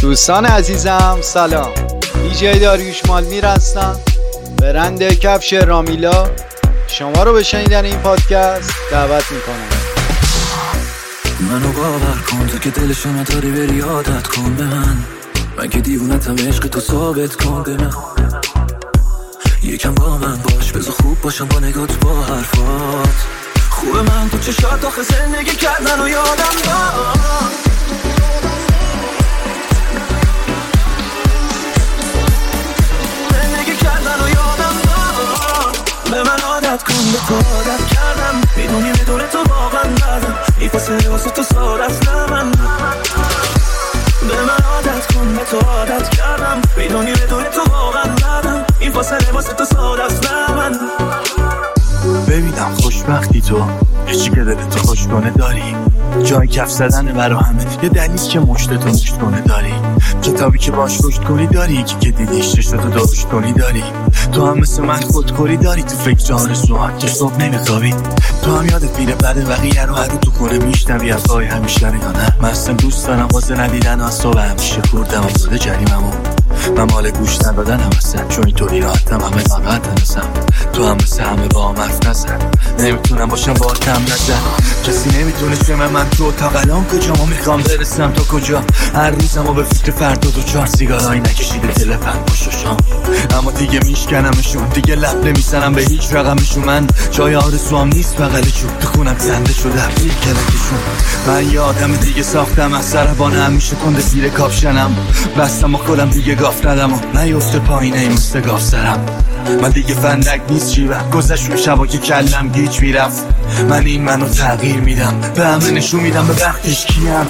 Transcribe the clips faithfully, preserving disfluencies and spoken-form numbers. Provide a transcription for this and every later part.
دوستان عزیزم سلام، دیجی داریوش مالمیر هستم، برند کفش رامیلا. شما رو به شنیدن این پادکست دعوت میکنم. منو باور کن تو که دلشو نداری بری عادت کن به من، من که دیوونتم عشق تو ثابت کن به من. یکم با من باش بذار خوب باشم با نگات با حرفات. خوبه من تو چشات آخه زندگی کردن و یادم داد. زندگی کردن و یادم داد. به من عادت کن به تو عادت کردم، میدونی به دور تو واقعا ندم. این فاصله واسه تو ساده است نه من. به من عادت کن به تو عادت کردم، میدونی به دور تو واقعا ندم. این فاصله واسه تو ساده است نه من. ببینم خوشبختی تو هیچی که دلتو خوش کنه داری، جای کف زدن برا همه، یه دلیز که مشتتو مشت کنه داری، کتابی که باش رشد کنی داری، یکی که دیدیش چشتتو درشت کنی داری. تو هم مثل من خودخوری داری، تو فکر آرزوهات که صبح نمیخوابی. تو هم یادت میره بعد بقیه رو هر رو تو کنه میشنوی از پای همیشه رو یا نه. من اصلا دوست دارم واسه ندیدن از صبح همیشه خوردم و زده جریممو. من مال گوش ندادن هم هستم، چون اینطوری راحتم همه ناراحت هستم. تو هم مثل همه با هم حرف نزن، نمیتونم باشم با کم نزن. کسی نمیتونه شمه من تو تا الان کجا ما میخوام برسم تا کجا. هر روزم و به فکر فردا دو چهار سیگارایی نکشیده تلفن پشت شام، اما دیگه میشکنمشون، دیگه لب نمیزنم به هیچ رقمشون. من جای آرزوام نیست بغل چوب، تو خونم زنده شده هفته کلکشون. من یه آدم دیگه ساختم از سربانه، همیشه کنده زیر کافشنم، بستم و خودم دیگه گاف ندم و نیفته پایینه این مثل گاف سرم. من دیگه فندک نیست شیوه، گذشت اون شبا که کلم گیج میرفت. من این منو تغییر میدم، به همه نشون میدم به وقتش کیم.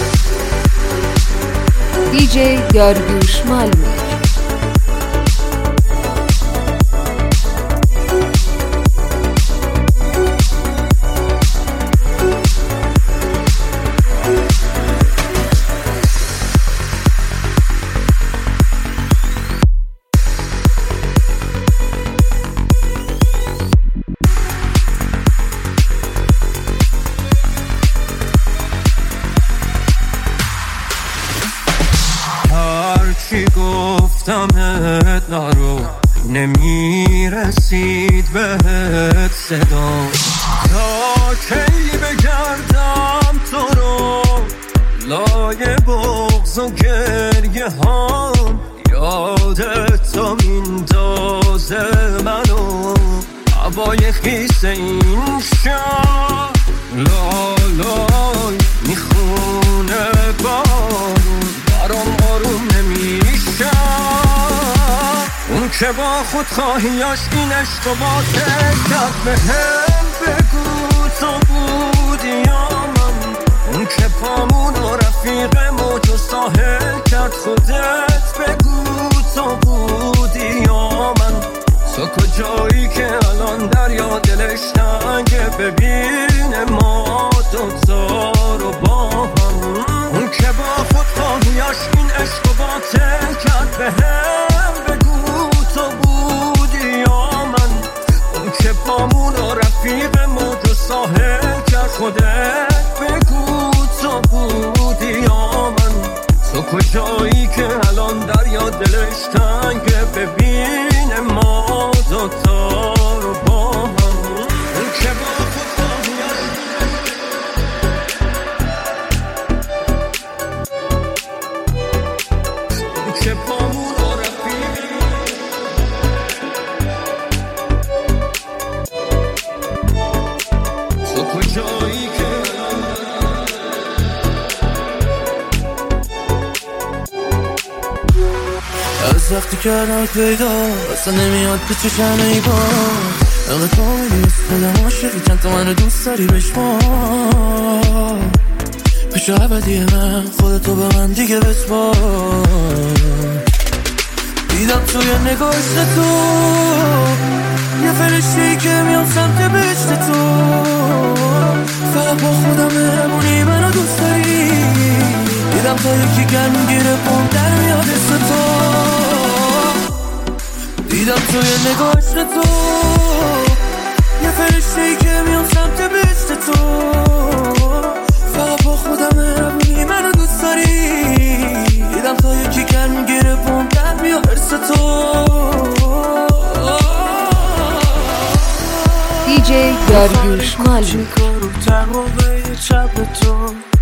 دیجی داریوش مالمیر. چی گفتمت نرو، نمیرسید بهت صدا. تا کی بگردم تو رو لای بغض و گریه هم، یادت تو میندازه منو هوای خیس این شب. لالای میخونه بارون برام آروم نمیشم. اون که با خود خواهیاش این عشق و باطل کرد، به هم بگو تو بودی یا من. اون که پامون و رفیق موج و ساحل کرد، خودت بگو تو بودی یا من. تو کجایی که الان دریا دلش تنگه، ببینه ما دوتا رو با هم. اون که با خود خواهیاش این عشق و باطل کرد، به هم بگو تو بودی یا من. اون که پامون و رفیق موج و ساحل کرد، خودت بگو تو بودی یا من. تو کجایی که الان دریا دلش تنگه، ببینه ما دوتا رو با هم. اون که با خود خواهیاش اون که پامون و رفیق تو کجایی که از وقتی کردمت پیدا اصلا نمیاد به چشم ای با. انقدر تو میدیست دلم عاشقی، چند تا منو دوست داری بشمار. پیش ابدی من خودتو به من دیگه بسپار. دیدم توی نگاهش تو یه فرشته‌ای که میام سمت بهشت تو. فقط با خودم مهربونی منو دوست داری. دیدم تا یکی گرم گیره پام در میاد اسم تو. دیدم توی نگاهش تو یه فرشته‌ای که میام سمت بهشت تو. فقط با خودم مهربونی منو دوست داری. دیدم تا دیجی داریوش مالمی. تقوی چپ تو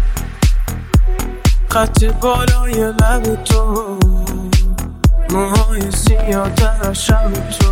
خط بالای لب تو موهای سیاه در شب تو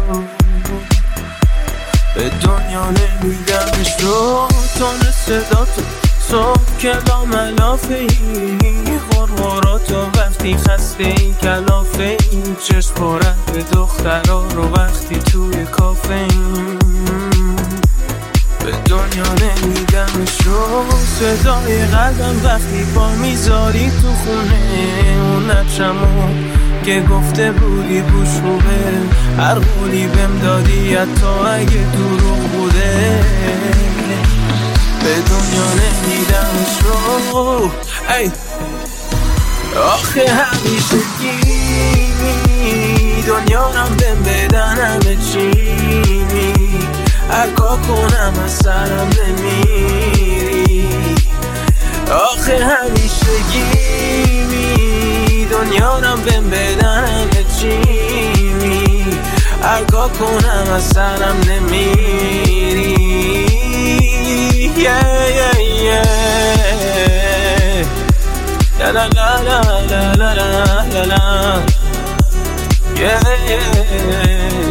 به دنیا نمیدمش رو تون صدا تو صبح کلا ملافه ای غرغرات و وقتی خسته ای کلافه ای چشم پارد به دخترها رو وقتی توی کافه ای به دنیا نمیدمش رو صدای قلبم وقتی پا میذاری تو خونه اون نچمو که گفته بودی بوش خوبه هر قولی بهم دادی حتی اگه دروغ بوده به دنیا نمیدمش رو ای آخه همیشه گیمی دنیا رم بهم بدن همه چی اگه کنم از سرم نمیری آخه همیشه گیمی دنیا رم بهم بدن همه چی اگه کنم از سرم نمیری yeah, yeah, yeah. La la la la la la la la yeah, yeah.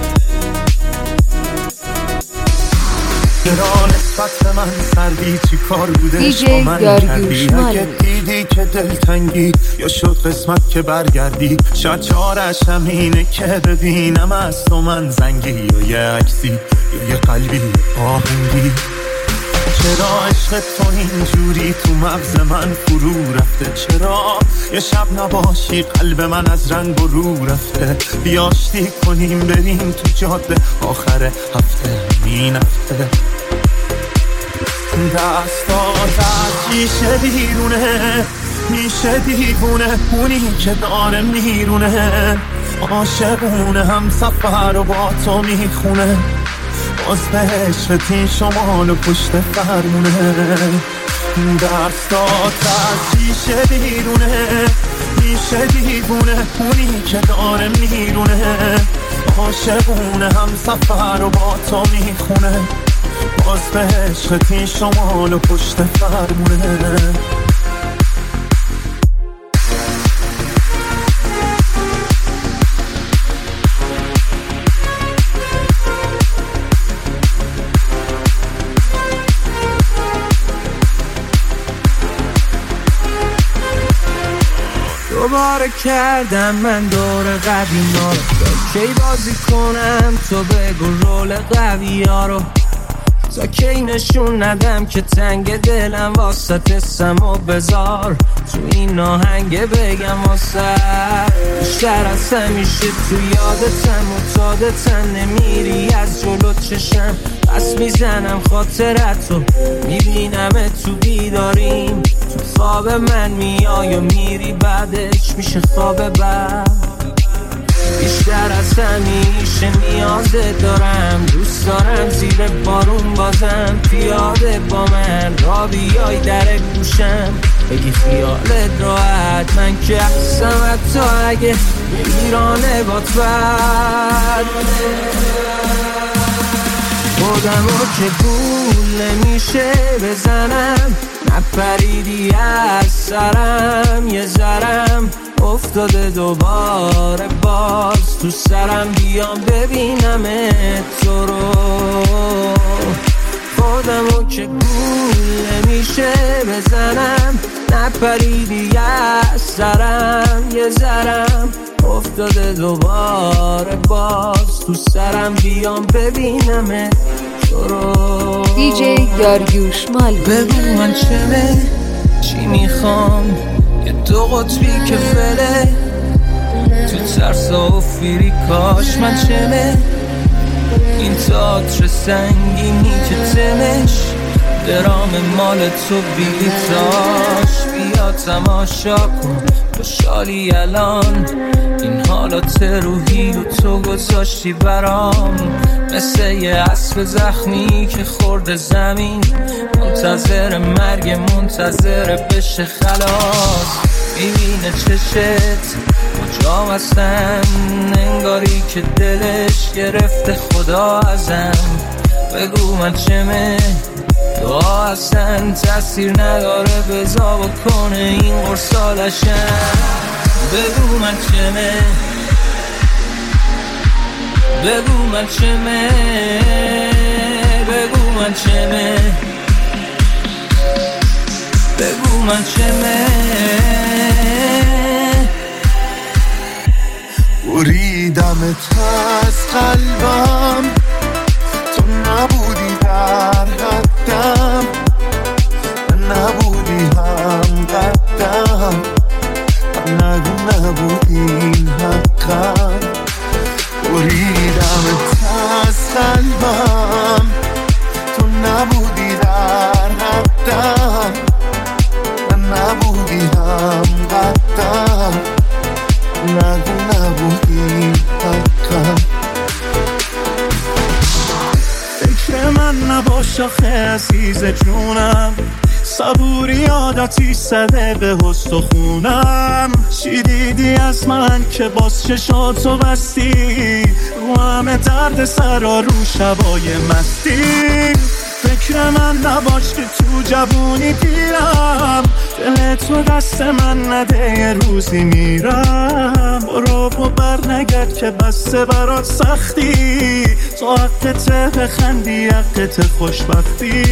چرا نسبت به من سردی چی کار بودش با من کردی اگه دیدی که دلتنگی یا شد قسمت که برگردی شاید چارش همینه که ببینم از تو من زنگی یا یه عکسی یا یه قلبی آهنگی چرا عشق تو اینجوری تو مغز من فرو رفته چرا یه شب نباشی قلب من از رنگ و رو رفته بیاشتی کنیم بریم تو جاده آخر هفته همین هفته دستات از شیشه بیرونه میشه دیوونه اونی که داره میرونه عاشقونه هم سفر و با تو میخونه باز به عشقت این شمال و پشت فرمونه دستات از شیشه بیرونه میشه دیوونه اونی که داره میرونه عاشقونه هم سفر و با تو میخونه باز به عشقت این شمال و پشت فرمونه دوباره کردم من دور قدیما رو کی بازی کنم تو بگو رول قوی ها رو تا کی نشون ندم که تنگ دلم واسه سم و بزار تو این ناهنگه بگم واسه بیشتر از همیشه تو یادتم و تادتم نمیری از جلو چشم پس میزنم خاطرتو میبینم تو بیداریم تو خواب من میای و میری بعدش میشه خواب بد بیشتر از همیشه نیازت دارم دوست دارم زیر بارون بازم پیاده با من را بیای در گوشم بگی خیالت راحت من که هستم حتی اگه ایرانه بات بد خودم رو که گول نمیشه بزنم نپریدی از سرم یه ذرم افتاده دوباره باز تو سرم بیام ببینم تو رو خودمو که گول نمیشه بزنم نپریدی از سرم یه ذرم افتاده دوباره باز تو سرم بیام ببینم تو رو دیجی داریوش مالمی. بگو من چمه چی میخوام یه دو قطبی که فله تو ترسا و فریکاش من چمه این تئاتر سنگینی که تمش درام مال تو بیلیتاش بیا تماشا کن خوشحالی الان این حالات روحی و تو گذاشتی برام مثل یه اسب زخمی که خورده زمین منتظر مرگ منتظر بشه خلاص میبینه چشت کجا هستم انگاری که دلش گرفته خدا ازم بگو من چمه دعا اصلا تاثیر نداره بزا بکنه این قرصالشم بگو من چمه بگو من چمه بگو من چمه بگو من چمه بریدمت از قلبم تو نبودی در حدم نبودی هم قدم نگو نبودی حقم بریدمت از قلبم تو نبودی در حدم نبودی هم قدم نگو نبودی حقم فکر من نباش آخه عزیز جونم صبوری عادتی زده به حس و خونم چی دیدی از من که باز چشاتو بستی رو همه درد سرا رو شبای مستی فکر من نباش که تو جوونی پیرم دل تو دست من نده یه روزی میرم برو و بر نگرد که بسته برات سختی تو حقته بخندی حقت خوشبختی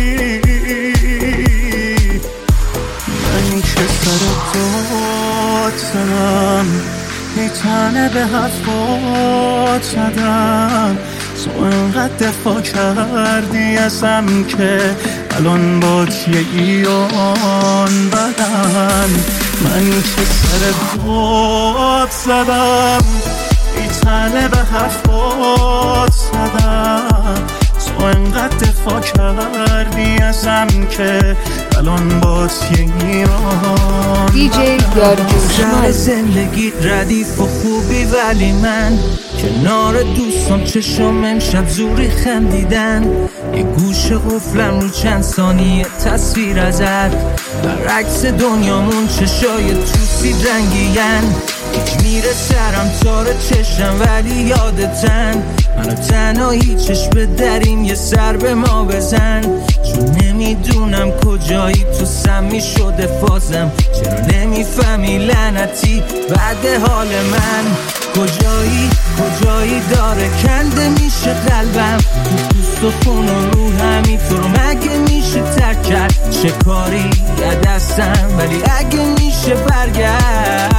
من که سر داد زدم ای تنه به حرفات زدم تو انقدر دفاع کردی ازم که الان با تیگی آن بدن من که سر داد زدم ای تنه به حرفات زدم تو انقدر دفاع کردی ازم که الان با تیگیران دی جی گارگوشمال زندگی ردیف و خوبی ولی من کنار دوستان چشم امشب زوری خندیدن یه گوش قفلم رو چند ثانیه تصویر ازت برعکس دنیامون چشای توسی رنگیگن هیچ میره سرم تاره چشم ولی یادتن منو تنهایی چشم درین یه سر به ما بزن چون نمیدونم کجایی تو سمی شده فازم چرا نمیفهمی لعنتی بعد حال من کجایی کجایی داره کنده میشه قلبم تو پوست و خون و روحم اینطور مگه میشه ترک کرد چه کاری یه دستم ولی اگه میشه برگرد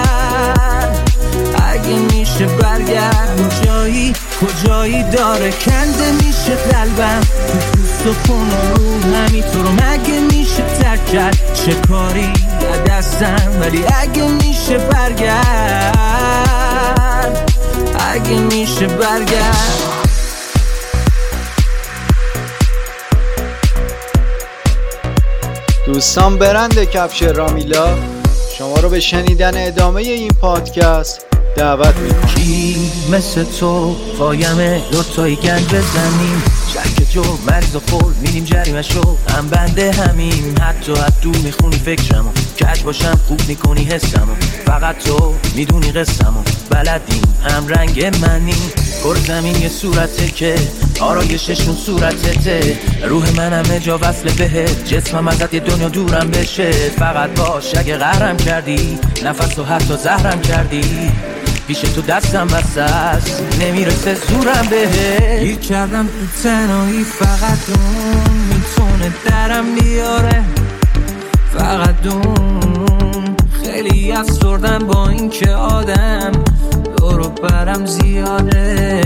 اگه میشه برگرد کجایی کجایی داره کنده میشه قلبم تو پوست و خون و روحم اینطور مگه میشه ترک کرد چه کاری یه دستم ولی اگه میشه برگرد اگه میشه برگرد دوستان برند کفش رامیلا شما رو به شنیدن ادامه این پادکست دعوت میکنم. کی مثل تو قایمه دوتایی گنج بزنیم شرک جو مریض و خور میدیم جریمه شو هم بنده همیم حتی حدو میخونی فکرمو کج باشم خوب میکنی حسمو فقط تو میدونی قصمو بلدیم هم رنگ منی کل زمین یه صورته که آرایششون صورتته روح من همه جا وصله بهت جسمم ازت یه دنیا دورم بشه فقط باش اگه قهرم کردی نفس و حتی زهرم کردی پیش تو دستم بسته است نمیرسه زورم بهت گیر کردم تو تنهایی فقط اون میتونه درم بیاره فقط اون خیلی افسردم با این که آدم دورو برم زیاده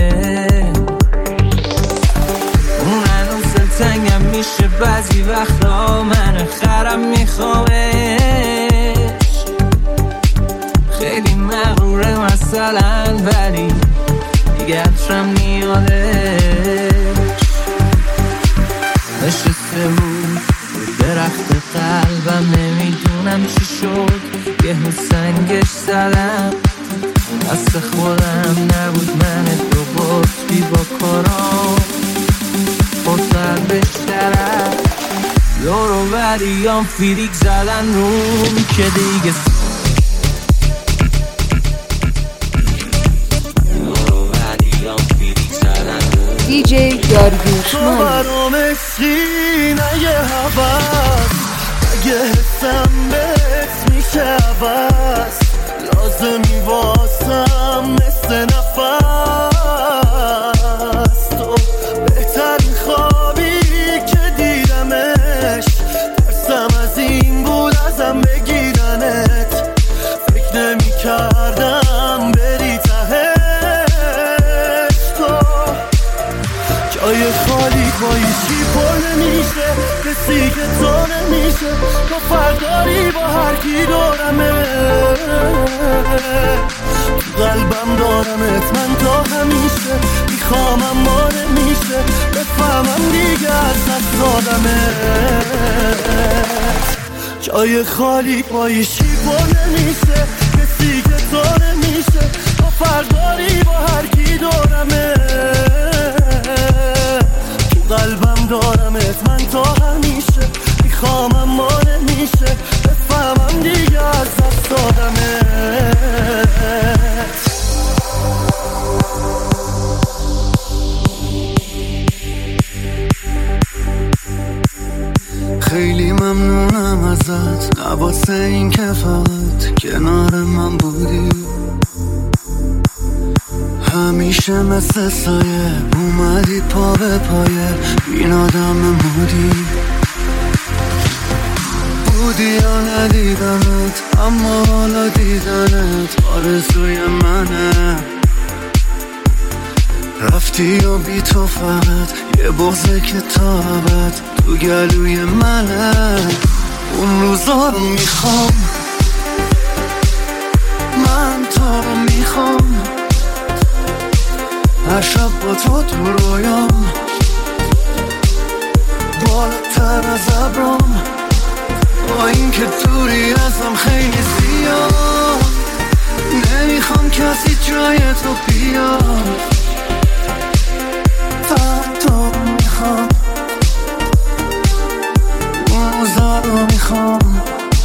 اون هنوز دلتنگم میشه بعضی وقتا من خرم میخوامش خیلی مغروره مثلا ولی دیگه عطرم میادش نشسته بود درخت قلبم نمیدونم چی شد یه سنگش زدم دست خودم نبود من دو بطبی با کارام خودتر بشترم دورو بریام فیریک زدن روم که دیگه دی جی داریوش تو مالی. برام عشقی نه یه هوس، اگه حسم بهت میشه عوض، لازمی واسم مثل نفس. تو بهترین خوابی که دیدمش، ترسم از این بود ازم بگیرنت. فکر نمی کردم بری تهش. تو جای خالی با ایشی پر نمیشه، کسی که تو نمیشه. تو فرق داری با هر کی دارمه، تو قلبم دارمت من تا همیشه. میخوامم ما نمیشه، بفهمم دیگه از دست دادمت. جای خالی با ایشی پر نمیشه، کسی که تو نمیشه. تو فرق داری با هر کی دارمه، تو قلبم دارمت من تا همیشه. میخوامم ما نمیشه، بفهمم دیگه از دست دادمت. خیلی ممنونم ازت، نواسه این که فقط کنار من بودی. همیشه مثل سایه اومدی پا به پایه، این آدم مودی. بودی یا ندیدمت، اما حالا دیدنت آرزوی منه. رفتی و بی تو فقط یه بغضه که تا ابد تو گلوی منه. اون روزا رو میخوام، من تو رو میخوام. هر شب با تو تو رویام، بالاتر از ابرام. با این که دوری ازم خیلی زیاد، نمیخوام کسی جای تو بیاد. فقط تو رو میخوام، اون روزا رو میخوام.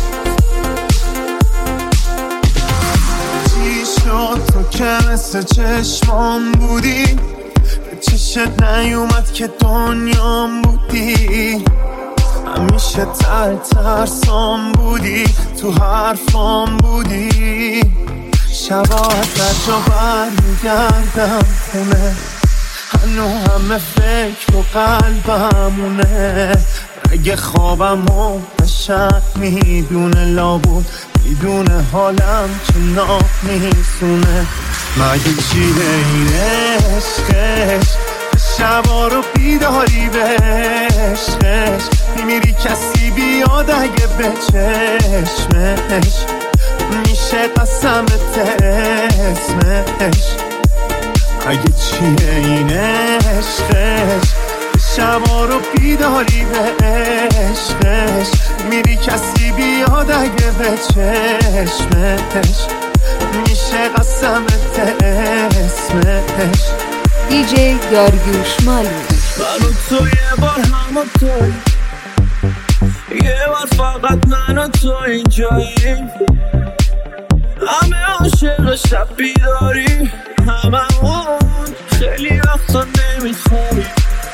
چی شد تو که مثل چشمام بودی، به چشت نیومد که دنیام بودی. همیشه تر ترسام بودی، تو حرفام بودی. شبا از جا برمیگردم خونه، هنو همه فکر و قلبمونه. اگه خوابمو بشک میدونه، لابود میدونه حالم که ناب میسونه. مگه چیه این عشقش، شبا رو بیداری به عشقش. میمیری کسی بیاد اگه به چشمش، میشه قسمت اسمش. اگه چیه این عشقش، شبا رو بیداری به عشقش. میری کسی بیاد اگه به چشمش، میشه قسمت اسمش. دی جی داریوش مالی. من و تو یه بار هم و توی، یه بار فقط من و تو اینجاییم. همه عاشق شب بیداری، همه اون خیلی وقتا نمیخوابی.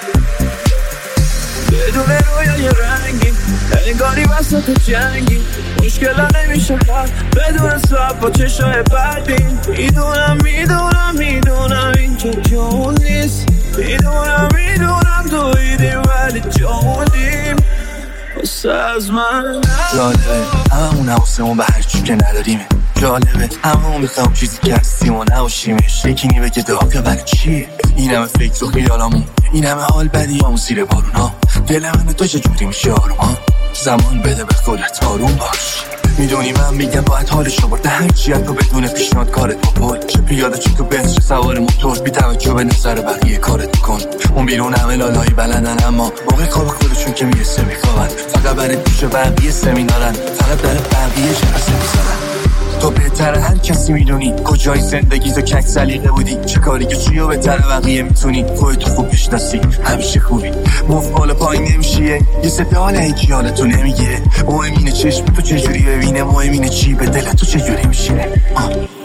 بدون رویای رنگی انگاری وسط جنگی، مشکل نمیشه حل بدون سب با چشای بدین. میدونم میدونم میدونم اینجا جون نیست، میدونم میدونم دویدیم ولی جوندیم واسه از من. جالبه هممون حواسمون به هر چی که نداریمه. جالبه هممون میخوام چیزی که هستیم و نباشیمش. یکی نی بگه داغه ولی چیه؟ این همه فکر و خیالامون، این همه حال بدیامون زیر بارونا. دل من تو چجوری میشه آروم؟ زمان بده به خودت آروم باش. میدونی من میگم باید حالشو برده هرچی تو بدون پیشنهاد کارت بپل. چه پیاده چه تو بنز چه سوار موتور، بی توجه به نظر بقیه کارت بکن. اون بیرون همه لالایی بلندن، اما موقع خواب خودشون که میرسه میخوابن. فقط برای گوش بقیه سمینارن، فقط برای بقیه جلسه میذارن. تو بهتر هر کسی میدونی کجای زندگی تو کک سلیقه بودی. چه کاری که چیو بهتر بقیه میتونی، خودتو خوب بشناسی همیشه خوبی. مفت بالا پایین نمیشیه، یه صدا هیچی حالتو نمیگیره. مهم اینه چشم تو چجوری ببینه، مهم اینه چی به دل تو چجوری میشینه.